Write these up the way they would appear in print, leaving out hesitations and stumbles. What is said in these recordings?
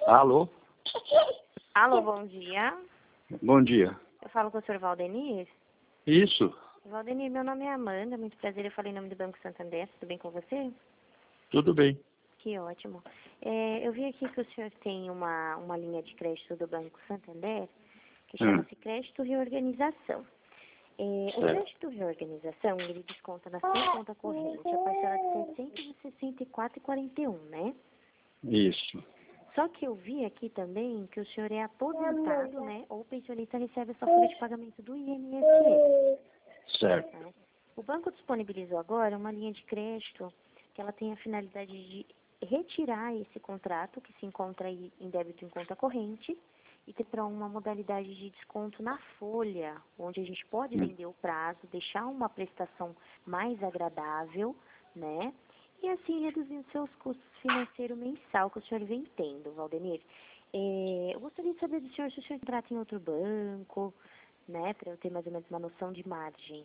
Alô? Alô, bom dia. Bom dia. Eu falo com o senhor Valdenir. Isso, Valdenir, meu nome é Amanda, muito prazer, eu falei em nome do Banco Santander, tudo bem com você? tudo bem. Que ótimo. Eu vi aqui que o senhor tem uma linha de crédito do Banco Santander, que chama-se Crédito Reorganização. O crédito reorganização, ele desconta na sua conta corrente a parcela de R$ 664,41, né? Isso. Só que eu vi aqui também que o senhor é aposentado, né? Ou o pensionista recebe a sua folha de pagamento do INSS. Certo. Né? O banco disponibilizou agora uma linha de crédito que ela tem a finalidade de retirar esse contrato que se encontra aí em débito em conta corrente e ter para uma modalidade de desconto na folha, onde a gente pode vender o prazo, deixar uma prestação mais agradável, né? E assim reduzir os seus custos financeiros mensal que o senhor vem tendo, Valdenir. Eu gostaria de saber do senhor se o senhor trata em outro banco, né? Para eu ter mais ou menos uma noção de margem.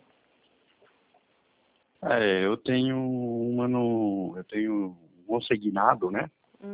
Eu tenho eu tenho um consignado, né?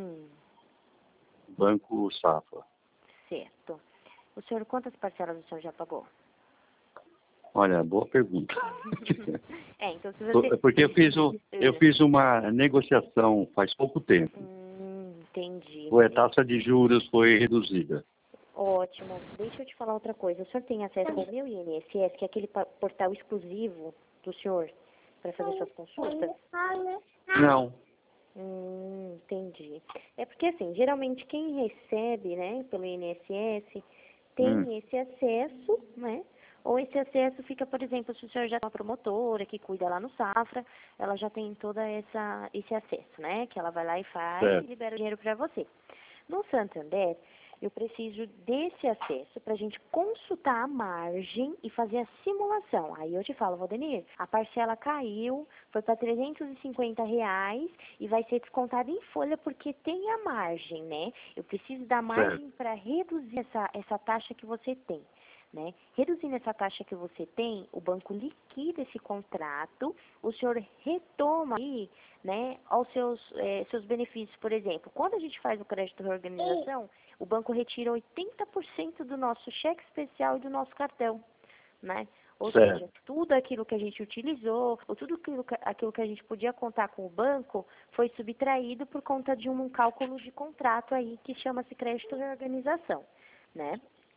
Banco Safra. Certo. O senhor, quantas parcelas o senhor já pagou? Olha, boa pergunta. Então se você... Porque eu fiz uma negociação faz pouco tempo. Entendi. A taxa de juros foi reduzida. Ótimo. Deixa eu te falar outra coisa. O senhor tem acesso ao meu INSS, que é aquele portal exclusivo do senhor, para fazer suas consultas? Não. Entendi. É porque, assim, geralmente quem recebe, né, pelo INSS, tem esse acesso, né? Ou esse acesso fica, por exemplo, se o senhor já tem uma promotora que cuida lá no Safra, ela já tem toda esse acesso, né? Que ela vai lá e faz e libera o dinheiro para você. No Santander, eu preciso desse acesso para a gente consultar a margem e fazer a simulação. Aí eu te falo, Valdenir, a parcela caiu, foi para R$ 350 e vai ser descontada em folha porque tem a margem, né? Eu preciso da margem para reduzir essa taxa que você tem. Né? Reduzindo essa taxa que você tem, o banco liquida esse contrato, o senhor retoma aí, né, aos seus benefícios. Por exemplo, quando a gente faz o crédito reorganização, o banco retira 80% do nosso cheque especial e do nosso cartão, né? Ou seja, tudo aquilo que a gente utilizou, ou tudo aquilo que a gente podia contar com o banco, foi subtraído por conta de um cálculo de contrato aí que chama-se crédito reorganização, né?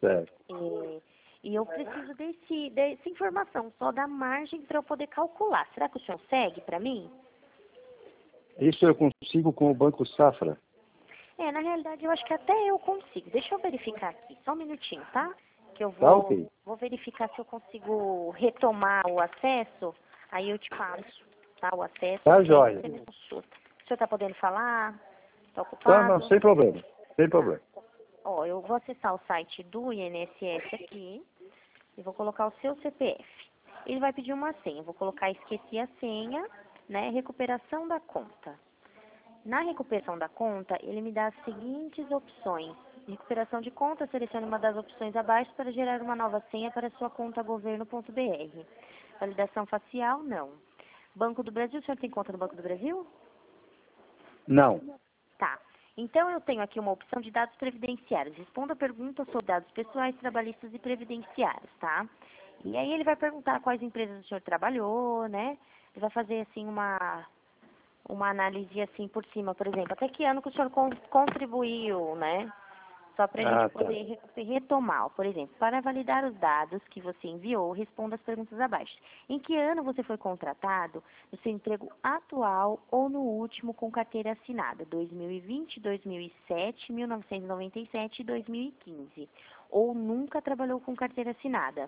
E eu preciso dessa informação, só da margem para eu poder calcular. Será que o senhor segue para mim? Isso eu consigo com o Banco Safra. Na realidade, eu acho que até eu consigo. Deixa eu verificar aqui, só um minutinho, tá? Que eu vou verificar se eu consigo retomar o acesso, aí eu te passo, tá? O acesso. Tá, joia. O senhor tá podendo falar? Tá ocupado? Não, sem problema. Sem problema. Eu vou acessar o site do INSS aqui e vou colocar o seu CPF. Ele vai pedir uma senha. Eu vou colocar esqueci a senha, né? Recuperação da conta. Na recuperação da conta, ele me dá as seguintes opções. Recuperação de conta, selecione uma das opções abaixo para gerar uma nova senha para sua conta governo.br. Validação facial, não. Banco do Brasil, o senhor tem conta no Banco do Brasil? Não. Tá. Então, eu tenho aqui uma opção de dados previdenciários. Responda a pergunta sobre dados pessoais, trabalhistas e previdenciários, tá? E aí ele vai perguntar quais empresas o senhor trabalhou, né? Ele vai fazer, assim, uma análise, assim, por cima, por exemplo. Até que ano que o senhor contribuiu, né? Só para a gente poder retomar. Por exemplo, para validar os dados que você enviou, responda as perguntas abaixo. Em que ano você foi contratado no seu emprego atual ou no último com carteira assinada? 2020, 2007, 1997 e 2015. Ou nunca trabalhou com carteira assinada?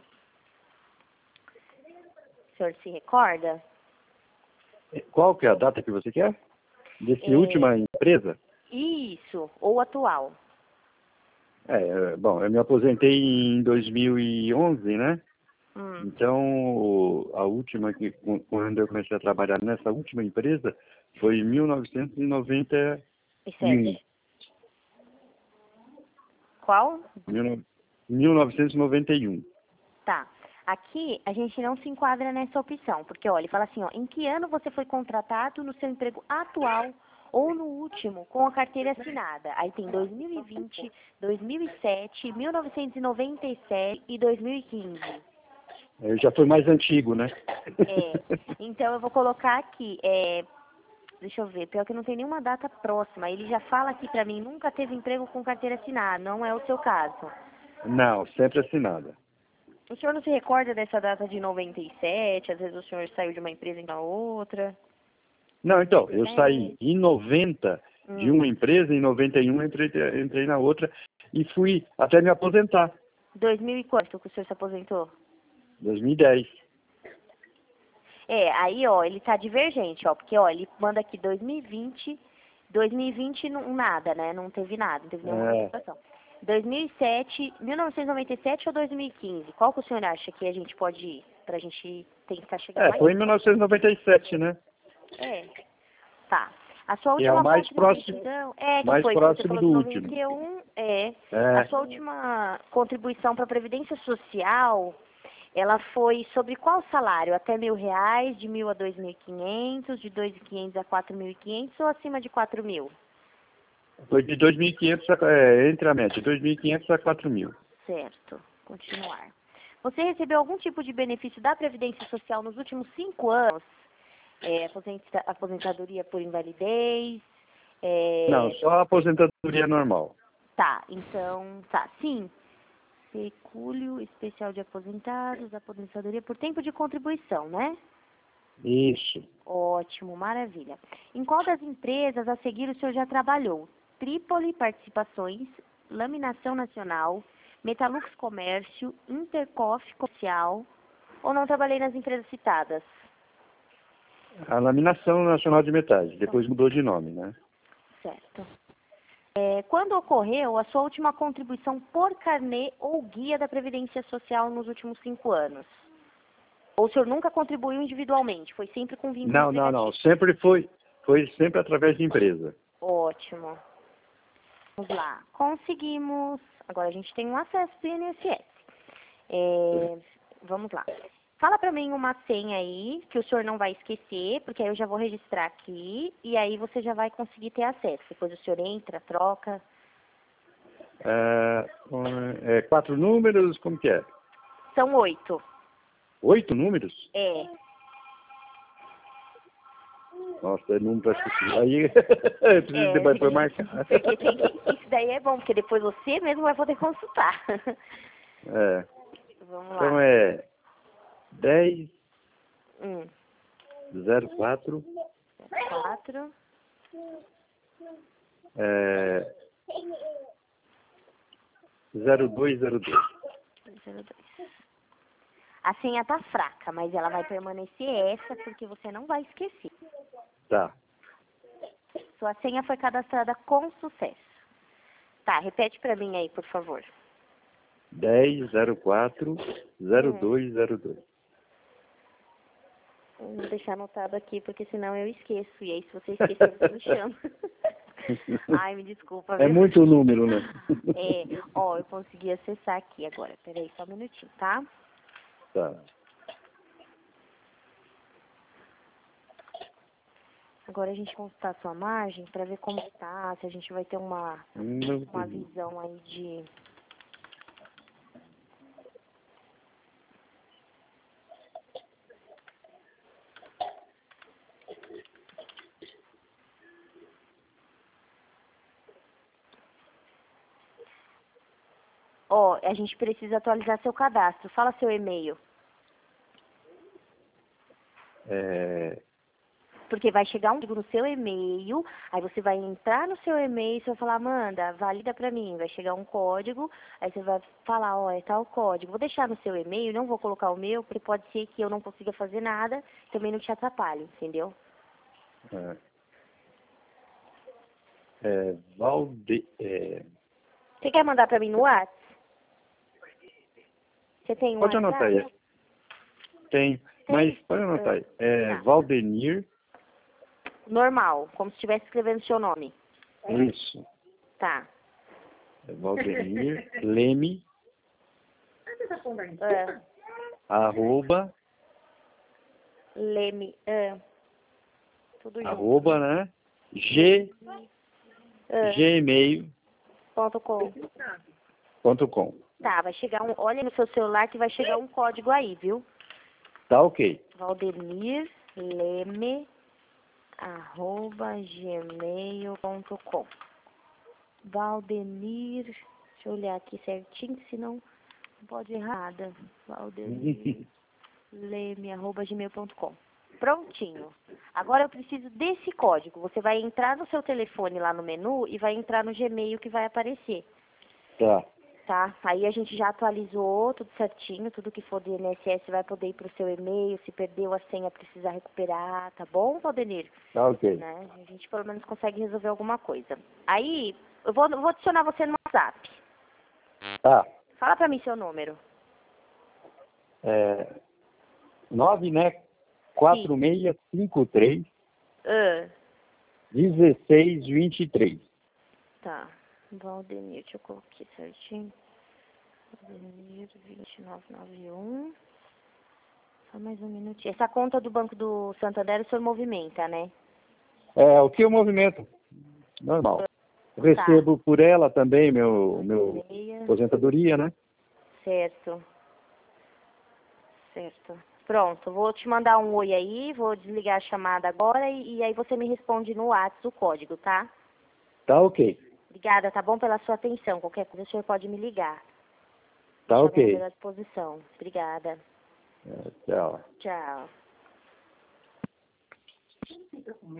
O senhor se recorda? Qual que é a data que você quer? Dessa última empresa? Isso, ou atual. Bom, eu me aposentei em 2011, né? Então, a última, quando eu comecei a trabalhar nessa última empresa, foi em 1991. Qual? 1991. Tá. Aqui, a gente não se enquadra nessa opção, porque, olha, ele fala assim, ó, em que ano você foi contratado no seu emprego atual ou no último com a carteira assinada. Aí tem 2020, 2007, 1997 e 2015. Eu já fui mais antigo, né? Então eu vou colocar aqui, deixa eu ver, pior que não tem nenhuma data próxima. Ele já fala aqui pra mim, nunca teve emprego com carteira assinada, não é o seu caso. Não, sempre assinada. O senhor não se recorda dessa data de 97? Às vezes o senhor saiu de uma empresa para outra? Não, então, eu saí em 90 de uma empresa, em 91 entrei na outra e fui até me aposentar. 2000 e quanto que o senhor se aposentou? 2010. Aí, ó, ele tá divergente, ó, porque, ó, ele manda aqui 2020 não, nada, né? Não teve nada, não teve nenhuma participação. 2007, 1997 ou 2015? Qual que o senhor acha que a gente pode ir? Pra gente tentar chegar mais? Foi em 1997, né? Tá. A sua Que é última o mais próximo, contribuição... mais que foi, próximo você do falou último. 91, A sua última contribuição para a Previdência Social, ela foi sobre qual salário? Até R$1.000, de 1.000 a 2.500, de 2.500 a 4.500 ou acima de 4.000? Foi de 2.500, entre a média, 2.500 a 4.000. Certo. Continuar. Você recebeu algum tipo de benefício da Previdência Social nos últimos 5 anos? Aposentadoria por invalidez? Não, só a aposentadoria normal. Tá, então, sim. Pecúlio especial de aposentados, aposentadoria por tempo de contribuição, né? Isso. Ótimo, maravilha. Em qual das empresas a seguir o senhor já trabalhou? Trípoli Participações, Laminação Nacional, Metalux Comércio, Intercoff Comercial, ou não trabalhei nas empresas citadas? A Laminação Nacional de Metais, depois mudou de nome, né? Certo. Quando ocorreu a sua última contribuição por carnê ou guia da Previdência Social nos últimos 5 anos? Ou o senhor nunca contribuiu individualmente? Foi sempre com vínculo Não. Sempre foi sempre através de empresa. Ótimo. Vamos lá. Conseguimos. Agora a gente tem um acesso do INSS. Vamos lá. Fala pra mim uma senha aí, que o senhor não vai esquecer, porque aí eu já vou registrar aqui, e aí você já vai conseguir ter acesso. Depois o senhor entra, troca. 4 números, como que é? São 8. 8 números? Nossa, é número pra esquecer. Aí eu preciso depois marcar. Porque isso daí é bom, porque depois você mesmo vai poder consultar. Vamos lá. Então é 10 04 4 0202. 02. A senha tá fraca, mas ela vai permanecer essa, porque você não vai esquecer. Tá. Sua senha foi cadastrada com sucesso. Tá, repete pra mim aí, por favor. 10 04 0202. Vou deixar anotado aqui, porque senão eu esqueço. E aí, se você esquecer, você me chama. Ai, me desculpa, viu? É muito número, né? Eu consegui acessar aqui agora. Peraí, só um minutinho, tá? Tá. Agora a gente consultar a sua margem para ver como tá, se a gente vai ter uma visão aí de... a gente precisa atualizar seu cadastro. Fala seu e-mail. Porque vai chegar um código no seu e-mail, aí você vai entrar no seu e-mail e você vai falar, Amanda, valida pra mim. Vai chegar um código, aí você vai falar, é tal código. Vou deixar no seu e-mail, não vou colocar o meu, porque pode ser que eu não consiga fazer nada, também não te atrapalhe, entendeu? Você quer mandar pra mim no WhatsApp? Você tem um Pode WhatsApp? anotar aí. Tem, mas pode anotar aí. Valdenir. Normal, como se estivesse escrevendo seu nome. Isso. Tá. Valdenir Leme. @ Leme. Tudo junto. Arroba, né? gmail.com. Tá, vai chegar um... Olha no seu celular que vai chegar um código aí, viu? Tá ok. valdemirleme@gmail.com. Valdemir, deixa eu olhar aqui certinho, senão não pode errar nada. valdemirleme@gmail.com. Prontinho. Agora eu preciso desse código. Você vai entrar no seu telefone lá no menu e vai entrar no Gmail que vai aparecer. Tá. Tá? Aí a gente já atualizou tudo certinho, tudo que for do INSS vai poder ir pro seu e-mail, se perdeu a senha precisar recuperar, tá bom, Valdenir? Tá ok. Né? A gente pelo menos consegue resolver alguma coisa. Aí, eu vou adicionar você no WhatsApp. Tá. Fala pra mim seu número. 9, né? 4653 Ah, 1623. tá. Valdemir, deixa eu colocar aqui certinho. Valdemir 2991. Só mais um minutinho. Essa conta do Banco do Santander o senhor movimenta, né? O que eu movimento? Normal. Recebo por ela também meu aposentadoria, né? Certo. Certo. Pronto, vou te mandar um oi aí, vou desligar a chamada agora e aí você me responde no WhatsApp o código, tá? Tá ok. Obrigada, tá bom pela sua atenção. Qualquer coisa o senhor pode me ligar. Tá Deixa ok. à disposição. Obrigada. Tchau. Tchau.